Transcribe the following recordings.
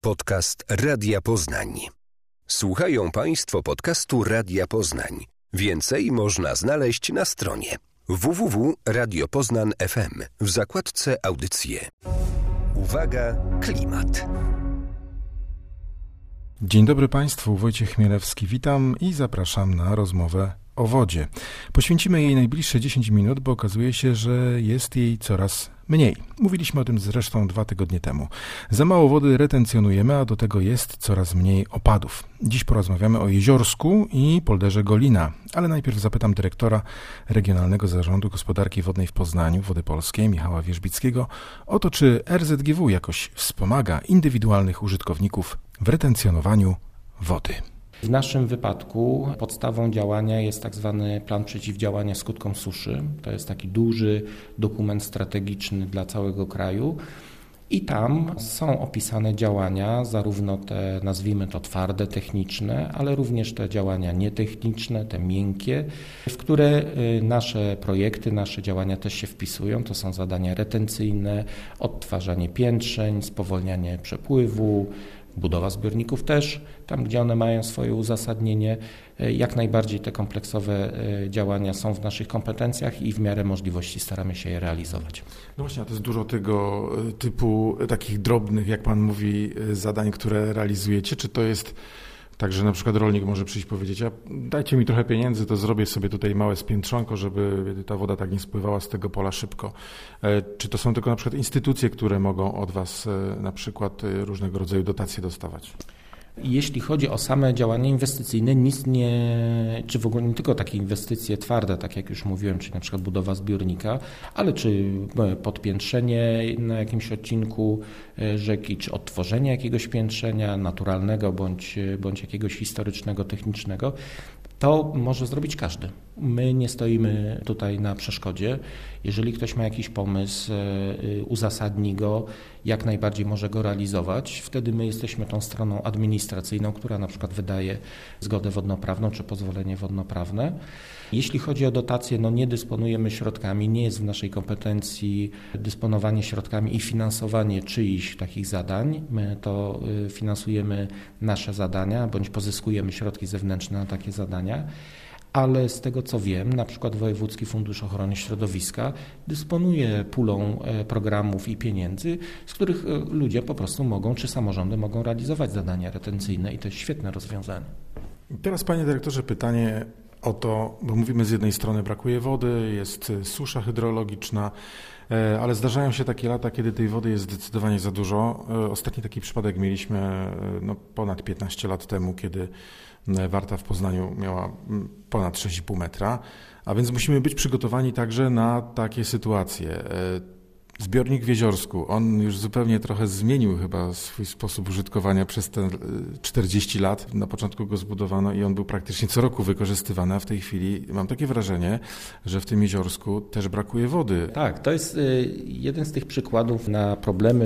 Podcast Radia Poznań. Słuchają Państwo podcastu Radia Poznań. Więcej można znaleźć na stronie www.radiopoznan.fm w zakładce Audycje. Uwaga, klimat. Dzień dobry Państwu, Wojciech Chmielewski, witam i zapraszam na rozmowę o wodzie. Poświęcimy jej najbliższe 10 minut, bo okazuje się, że jest jej coraz mniej. Mówiliśmy o tym zresztą 2 tygodnie temu. Za mało wody retencjonujemy, a do tego jest coraz mniej opadów. Dziś porozmawiamy o Jeziorsku i polderze Golina, ale najpierw zapytam dyrektora Regionalnego Zarządu Gospodarki Wodnej w Poznaniu, Wody Polskie, Michała Wierzbickiego, o to, czy RZGW jakoś wspomaga indywidualnych użytkowników w retencjonowaniu wody. W naszym wypadku podstawą działania jest tak zwany plan przeciwdziałania skutkom suszy. To jest taki duży dokument strategiczny dla całego kraju i tam są opisane działania, zarówno te, nazwijmy to twarde, techniczne, ale również te działania nietechniczne, te miękkie, w które nasze projekty, nasze działania też się wpisują. To są zadania retencyjne, odtwarzanie piętrzeń, spowolnianie przepływu, budowa zbiorników też, tam gdzie one mają swoje uzasadnienie. Jak najbardziej te kompleksowe działania są w naszych kompetencjach i w miarę możliwości staramy się je realizować. No właśnie, a to jest dużo tego typu takich drobnych, jak Pan mówi, zadań, które realizujecie. Czy to jest tak, że na przykład rolnik może przyjść i powiedzieć, a dajcie mi trochę pieniędzy, to zrobię sobie tutaj małe spiętrzonko, żeby ta woda tak nie spływała z tego pola szybko. Czy to są tylko na przykład instytucje, które mogą od Was na przykład różnego rodzaju dotacje dostawać? Jeśli chodzi o same działania inwestycyjne, nic nie, czy w ogóle nie tylko takie inwestycje twarde, tak jak już mówiłem, czyli na przykład budowa zbiornika, ale czy podpiętrzenie na jakimś odcinku rzeki, czy odtworzenie jakiegoś piętrzenia naturalnego bądź jakiegoś historycznego, technicznego, to może zrobić każdy. My nie stoimy tutaj na przeszkodzie. Jeżeli ktoś ma jakiś pomysł, uzasadni go, jak najbardziej może go realizować. Wtedy my jesteśmy tą stroną administracyjną, która na przykład wydaje zgodę wodnoprawną czy pozwolenie wodnoprawne. Jeśli chodzi o dotacje, nie dysponujemy środkami, nie jest w naszej kompetencji dysponowanie środkami i finansowanie czyichś takich zadań. My to finansujemy nasze zadania, bądź pozyskujemy środki zewnętrzne na takie zadania. Ale z tego co wiem, na przykład Wojewódzki Fundusz Ochrony Środowiska dysponuje pulą programów i pieniędzy, z których ludzie po prostu mogą, czy samorządy mogą realizować zadania retencyjne i to jest świetne rozwiązanie. Teraz, panie dyrektorze, pytanie o to, bo mówimy z jednej strony brakuje wody, jest susza hydrologiczna, ale zdarzają się takie lata, kiedy tej wody jest zdecydowanie za dużo. Ostatni taki przypadek mieliśmy ponad 15 lat temu, kiedy Warta w Poznaniu miała ponad 6,5 metra, a więc musimy być przygotowani także na takie sytuacje. Zbiornik w Jeziorsku, on już zupełnie trochę zmienił chyba swój sposób użytkowania przez te 40 lat. Na początku go zbudowano i on był praktycznie co roku wykorzystywany, a w tej chwili mam takie wrażenie, że w tym Jeziorsku też brakuje wody. Tak, to jest jeden z tych przykładów na problemy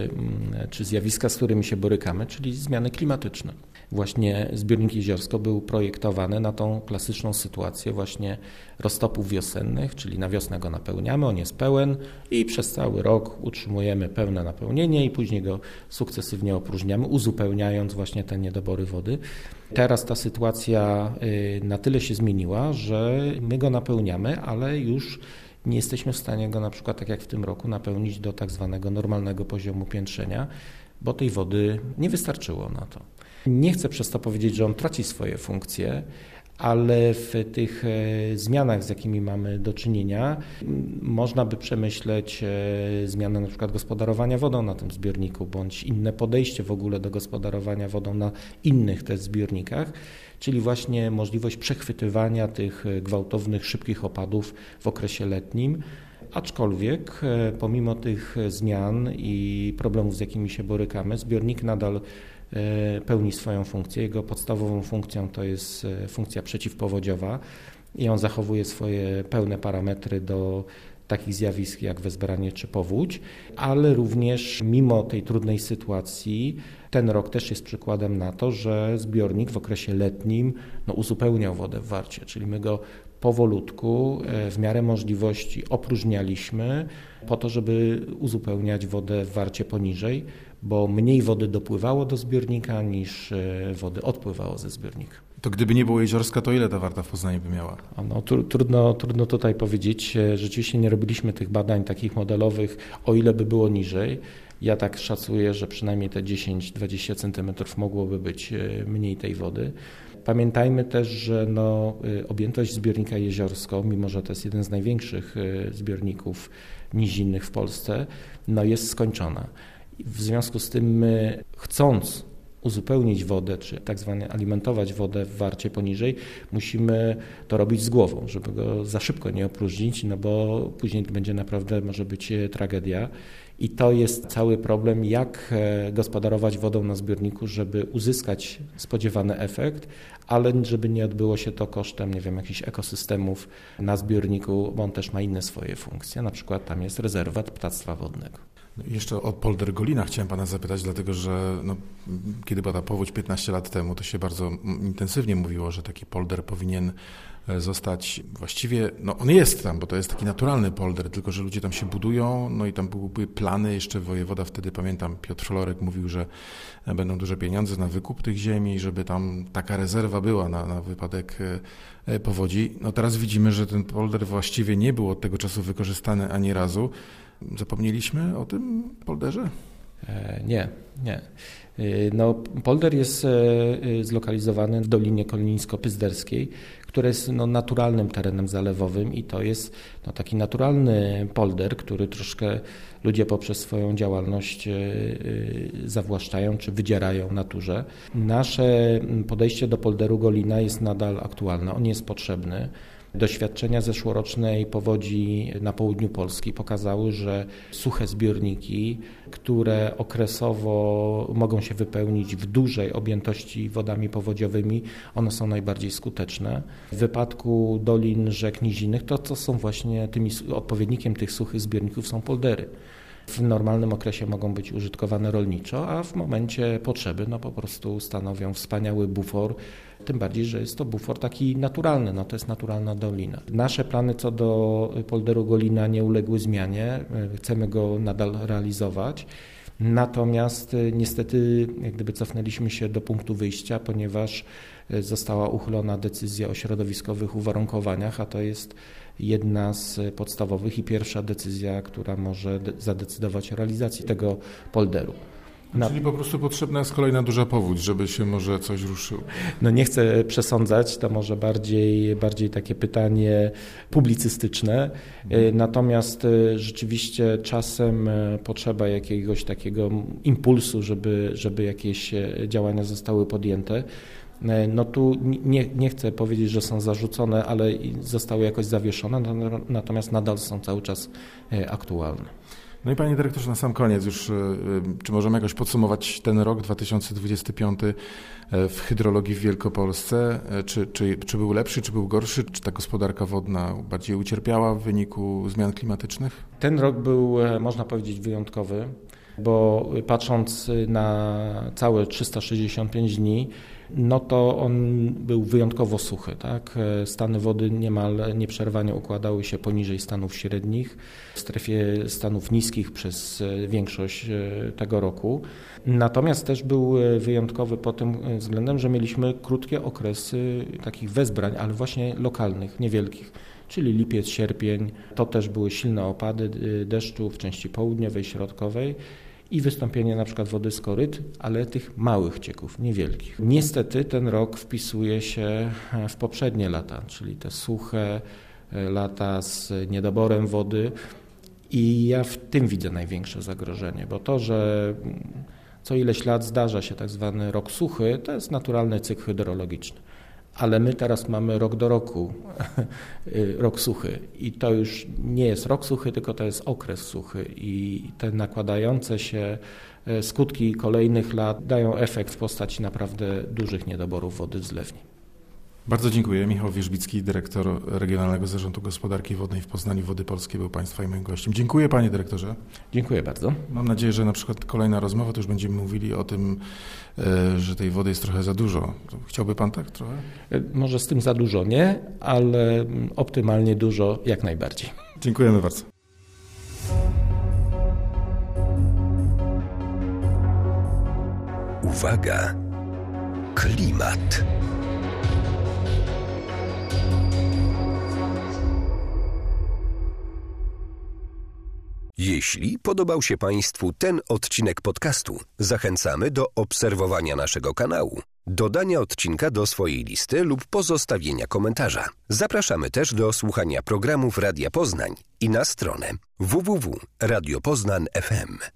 czy zjawiska, z którymi się borykamy, czyli zmiany klimatyczne. Właśnie zbiornik Jeziorsko był projektowany na tą klasyczną sytuację właśnie roztopów wiosennych, czyli na wiosnę go napełniamy, on jest pełen i przez cały rok utrzymujemy pełne napełnienie i później go sukcesywnie opróżniamy, uzupełniając właśnie te niedobory wody. Teraz ta sytuacja na tyle się zmieniła, że my go napełniamy, ale już nie jesteśmy w stanie go na przykład tak jak w tym roku napełnić do tak zwanego normalnego poziomu piętrzenia, bo tej wody nie wystarczyło na to. Nie chcę przez to powiedzieć, że on traci swoje funkcje, ale w tych zmianach, z jakimi mamy do czynienia, można by przemyśleć zmianę na przykład gospodarowania wodą na tym zbiorniku, bądź inne podejście w ogóle do gospodarowania wodą na innych też zbiornikach, czyli właśnie możliwość przechwytywania tych gwałtownych, szybkich opadów w okresie letnim. Aczkolwiek pomimo tych zmian i problemów, z jakimi się borykamy, zbiornik nadal pełni swoją funkcję. Jego podstawową funkcją to jest funkcja przeciwpowodziowa i on zachowuje swoje pełne parametry do takich zjawisk jak wezbranie czy powódź, ale również mimo tej trudnej sytuacji ten rok też jest przykładem na to, że zbiornik w okresie letnim uzupełniał wodę w Warcie, czyli my go powolutku, w miarę możliwości opróżnialiśmy po to, żeby uzupełniać wodę w Warcie poniżej, bo mniej wody dopływało do zbiornika niż wody odpływało ze zbiornika. To gdyby nie było Jeziorska, to ile ta Warta w Poznaniu by miała? No, trudno tutaj powiedzieć. Rzeczywiście nie robiliśmy tych badań takich modelowych, o ile by było niżej. Ja tak szacuję, że przynajmniej te 10-20 cm mogłoby być mniej tej wody. Pamiętajmy też, że objętość zbiornika Jeziorsko, mimo że to jest jeden z największych zbiorników nizinnych w Polsce, jest skończona. W związku z tym my, chcąc uzupełnić wodę, czy tak zwane alimentować wodę w Warcie poniżej, musimy to robić z głową, żeby go za szybko nie opróżnić, bo później będzie naprawdę, może być tragedia. I to jest cały problem, jak gospodarować wodą na zbiorniku, żeby uzyskać spodziewany efekt, ale żeby nie odbyło się to kosztem, jakichś ekosystemów na zbiorniku, bo on też ma inne swoje funkcje, na przykład tam jest rezerwat ptactwa wodnego. Jeszcze o polder Golina chciałem pana zapytać, dlatego że kiedy była ta powódź 15 lat temu, to się bardzo intensywnie mówiło, że taki polder powinien zostać właściwie, on jest tam, bo to jest taki naturalny polder, tylko że ludzie tam się budują, i tam były plany, jeszcze wojewoda wtedy, pamiętam, Piotr Florek mówił, że będą duże pieniądze na wykup tych ziemi, żeby tam taka rezerwa była na wypadek powodzi. Teraz widzimy, że ten polder właściwie nie był od tego czasu wykorzystany ani razu. Zapomnieliśmy o tym polderze? Nie. Polder jest zlokalizowany w Dolinie Kolińsko-Pyzderskiej, która jest naturalnym terenem zalewowym i to jest taki naturalny polder, który troszkę ludzie poprzez swoją działalność zawłaszczają czy wydzierają naturze. Nasze podejście do polderu Golina jest nadal aktualne, on jest potrzebny. Doświadczenia zeszłorocznej powodzi na południu Polski pokazały, że suche zbiorniki, które okresowo mogą się wypełnić w dużej objętości wodami powodziowymi, one są najbardziej skuteczne. W wypadku dolin rzek nizinnych to są właśnie odpowiednikiem tych suchych zbiorników są poldery. W normalnym okresie mogą być użytkowane rolniczo, a w momencie potrzeby po prostu stanowią wspaniały bufor, tym bardziej, że jest to bufor taki naturalny, to jest naturalna dolina. Nasze plany co do polderu Golina nie uległy zmianie, chcemy go nadal realizować, natomiast niestety cofnęliśmy się do punktu wyjścia, ponieważ została uchylona decyzja o środowiskowych uwarunkowaniach, a to jest jedna z podstawowych i pierwsza decyzja, która może zadecydować o realizacji tego polderu. Czyli po prostu potrzebna jest kolejna duża powódź, żeby się może coś ruszyło. Nie chcę przesądzać, to może bardziej takie pytanie publicystyczne, natomiast rzeczywiście czasem potrzeba jakiegoś takiego impulsu, żeby jakieś działania zostały podjęte. Tu nie chcę powiedzieć, że są zarzucone, ale zostały jakoś zawieszone, natomiast nadal są cały czas aktualne. I panie dyrektorze, na sam koniec już, czy możemy jakoś podsumować ten rok 2025 w hydrologii w Wielkopolsce? Czy był lepszy, czy był gorszy? Czy ta gospodarka wodna bardziej ucierpiała w wyniku zmian klimatycznych? Ten rok był, można powiedzieć, wyjątkowy, bo patrząc na całe 365 dni, to on był wyjątkowo suchy. Tak? Stany wody niemal nieprzerwanie układały się poniżej stanów średnich, w strefie stanów niskich przez większość tego roku. Natomiast też był wyjątkowy pod tym względem, że mieliśmy krótkie okresy takich wezbrań, ale właśnie lokalnych, niewielkich, czyli lipiec, sierpień. To też były silne opady deszczu w części południowej, środkowej. I wystąpienie na przykład wody z koryt, ale tych małych cieków, niewielkich. Niestety ten rok wpisuje się w poprzednie lata, czyli te suche lata z niedoborem wody i ja w tym widzę największe zagrożenie, bo to, że co ileś lat zdarza się tak zwany rok suchy, to jest naturalny cykl hydrologiczny. Ale my teraz mamy rok do roku, rok suchy i to już nie jest rok suchy, tylko to jest okres suchy i te nakładające się skutki kolejnych lat dają efekt w postaci naprawdę dużych niedoborów wody w zlewni. Bardzo dziękuję. Michał Wierzbicki, dyrektor Regionalnego Zarządu Gospodarki Wodnej w Poznaniu Wody Polskie był Państwa i moim gościem. Dziękuję panie dyrektorze. Dziękuję bardzo. Mam nadzieję, że na przykład kolejna rozmowa, to już będziemy mówili o tym, że tej wody jest trochę za dużo. Chciałby pan tak trochę? Może z tym za dużo nie, ale optymalnie dużo jak najbardziej. Dziękujemy bardzo. Uwaga! Klimat. Jeśli podobał się Państwu ten odcinek podcastu, zachęcamy do obserwowania naszego kanału, dodania odcinka do swojej listy lub pozostawienia komentarza. Zapraszamy też do słuchania programów Radia Poznań i na stronę www.radiopoznań.fm.